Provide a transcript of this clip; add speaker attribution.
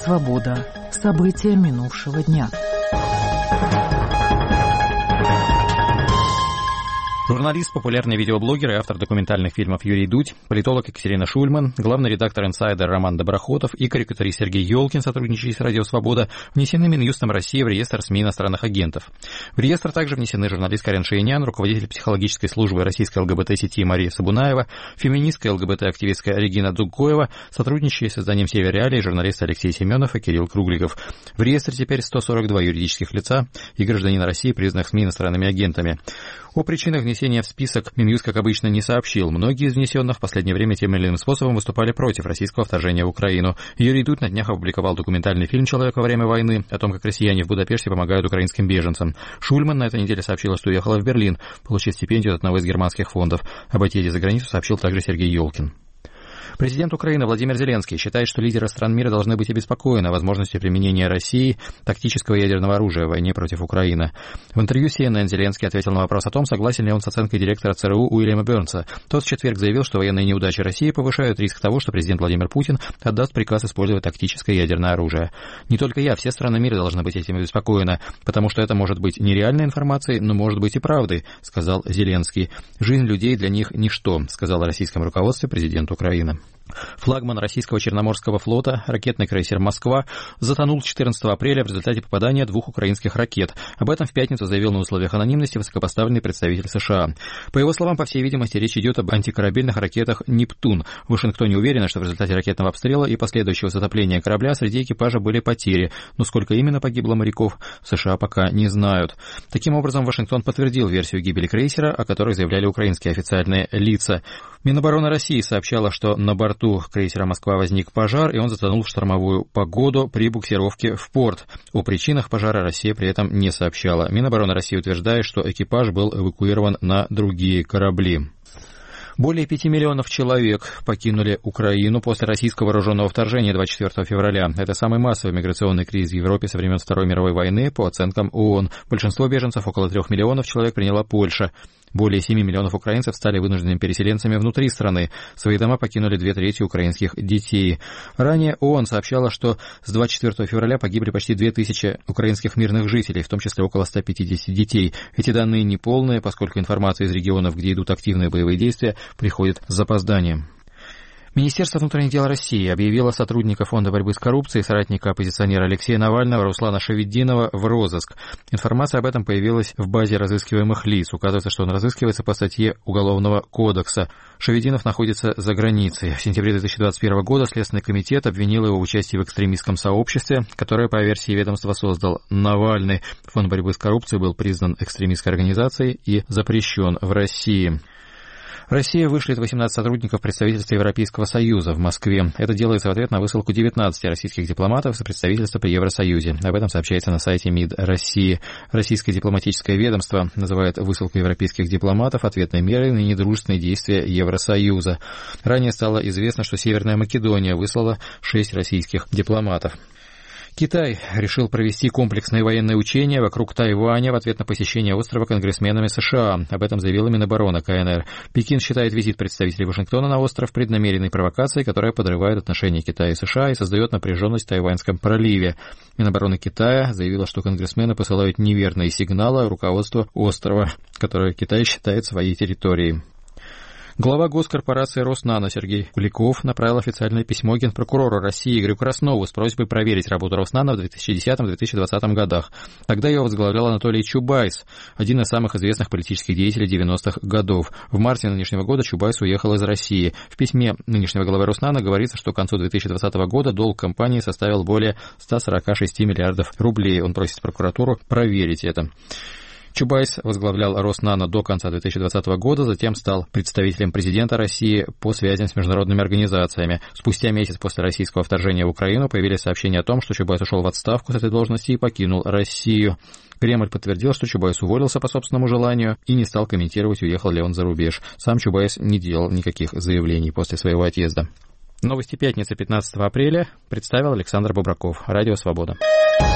Speaker 1: Свобода. События минувшего дня.
Speaker 2: Журналист, популярный видеоблогер и автор документальных фильмов Юрий Дудь, политолог Екатерина Шульман, главный редактор «Инсайдер» Роман Доброхотов и карикатурист Сергей Ёлкин, сотрудничающий с «Радио Свобода», внесены Минюстом России в реестр СМИ иностранных агентов. В реестр также внесены журналист Карен Шейнян, руководитель психологической службы российской ЛГБТ-сети Мария Сабунаева, феминистская ЛГБТ-активистка Регина Дугоева, сотрудничающие с изданием «Север Реалии» журналисты Алексей Семенов и Кирилл Кругликов. В реестре теперь 142 юридических лица и гражданина России, признанных СМИ иностранными агентами. О причинах внесения в список Минюст, как обычно, не сообщил. Многие из внесенных в последнее время тем или иным способом выступали против российского вторжения в Украину. Юрий Дудь на днях опубликовал документальный фильм «Человек во время войны» о том, как россияне в Будапеште помогают украинским беженцам. Шульман на этой неделе сообщила, что уехала в Берлин получить стипендию от одного из германских фондов. Об отъезде за границу сообщил также Сергей Ёлкин. Президент Украины Владимир Зеленский считает, что лидеры стран мира должны быть обеспокоены возможностью применения России тактического ядерного оружия в войне против Украины. В интервью CNN Зеленский ответил на вопрос о том, согласен ли он с оценкой директора ЦРУ Уильяма Бернса. Тот в четверг заявил, что военные неудачи России повышают риск того, что президент Владимир Путин отдаст приказ использовать тактическое ядерное оружие. Не только я, все страны мира должны быть этим обеспокоены, потому что это может быть нереальной информацией, но может быть и правдой, сказал Зеленский. Жизнь людей для них ничто, сказал о российском руководстве президент Украины. Флагман российского Черноморского флота, ракетный крейсер «Москва», затонул 14 апреля в результате попадания двух украинских ракет. Об этом в пятницу заявил на условиях анонимности высокопоставленный представитель США. По его словам, по всей видимости, речь идет об антикорабельных ракетах «Нептун». В Вашингтоне уверены, что в результате ракетного обстрела и последующего затопления корабля среди экипажа были потери, но сколько именно погибло моряков, в США пока не знают. Таким образом, Вашингтон подтвердил версию гибели крейсера, о которой заявляли украинские официальные лица. Минобороны России сообщала, что на борту крейсера «Москва» возник пожар, и он затонул в штормовую погоду при буксировке в порт. О причинах пожара Россия при этом не сообщала. Минобороны России утверждает, что экипаж был эвакуирован на другие корабли. Более 5 миллионов человек покинули Украину после российского вооруженного вторжения 24 февраля. Это самый массовый миграционный кризис в Европе со времен Второй мировой войны, по оценкам ООН. Большинство беженцев, около 3 миллионов человек, приняла Польша. Более 7 миллионов украинцев стали вынужденными переселенцами внутри страны. Свои дома покинули 2/3 украинских детей. Ранее ООН сообщала, что с 24 февраля погибли почти 2000 украинских мирных жителей, в том числе около 150 детей. Эти данные неполные, поскольку информация из регионов, где идут активные боевые действия, приходит с запозданием. Министерство внутренних дел России объявило сотрудника Фонда борьбы с коррупцией, соратника оппозиционера Алексея Навального Руслана Шавиддинова в розыск. Информация об этом появилась в базе разыскиваемых лиц. Указывается, что он разыскивается по статье Уголовного кодекса. Шавиддинов находится за границей. В сентябре 2021 года Следственный комитет обвинил его в участии в экстремистском сообществе, которое, по версии ведомства, создал Навальный. Фонд борьбы с коррупцией был признан экстремистской организацией и запрещен в России. Россия вышлет 18 сотрудников представительства Европейского Союза в Москве. Это делается в ответ на высылку 19 российских дипломатов из представительства при Евросоюзе. Об этом сообщается на сайте МИД России. Российское дипломатическое ведомство называет высылку европейских дипломатов ответной мерой на недружественные действия Евросоюза. Ранее стало известно, что Северная Македония выслала 6 российских дипломатов. Китай решил провести комплексные военные учения вокруг Тайваня в ответ на посещение острова конгрессменами США. Об этом заявила Минобороны КНР. Пекин считает визит представителей Вашингтона на остров преднамеренной провокацией, которая подрывает отношения Китая и США и создает напряженность в Тайваньском проливе. Минобороны Китая заявила, что конгрессмены посылают неверные сигналы руководству острова, которое Китай считает своей территорией. Глава госкорпорации «Роснано» Сергей Куликов направил официальное письмо генпрокурору России Игорю Краснову с просьбой проверить работу «Роснано» в 2010-2020 годах. Тогда его возглавлял Анатолий Чубайс, один из самых известных политических деятелей 90-х годов. В марте нынешнего года Чубайс уехал из России. В письме нынешнего главы «Роснано» говорится, что к концу 2020 года долг компании составил более 146 миллиардов рублей. Он просит прокуратуру проверить это. Чубайс возглавлял Роснано до конца 2020 года, затем стал представителем президента России по связям с международными организациями. Спустя месяц после российского вторжения в Украину появились сообщения о том, что Чубайс ушел в отставку с этой должности и покинул Россию. Кремль подтвердил, что Чубайс уволился по собственному желанию и не стал комментировать, уехал ли он за рубеж. Сам Чубайс не делал никаких заявлений после своего отъезда. Новости пятницы 15 апреля представил Александр Бобраков. Радио «Свобода».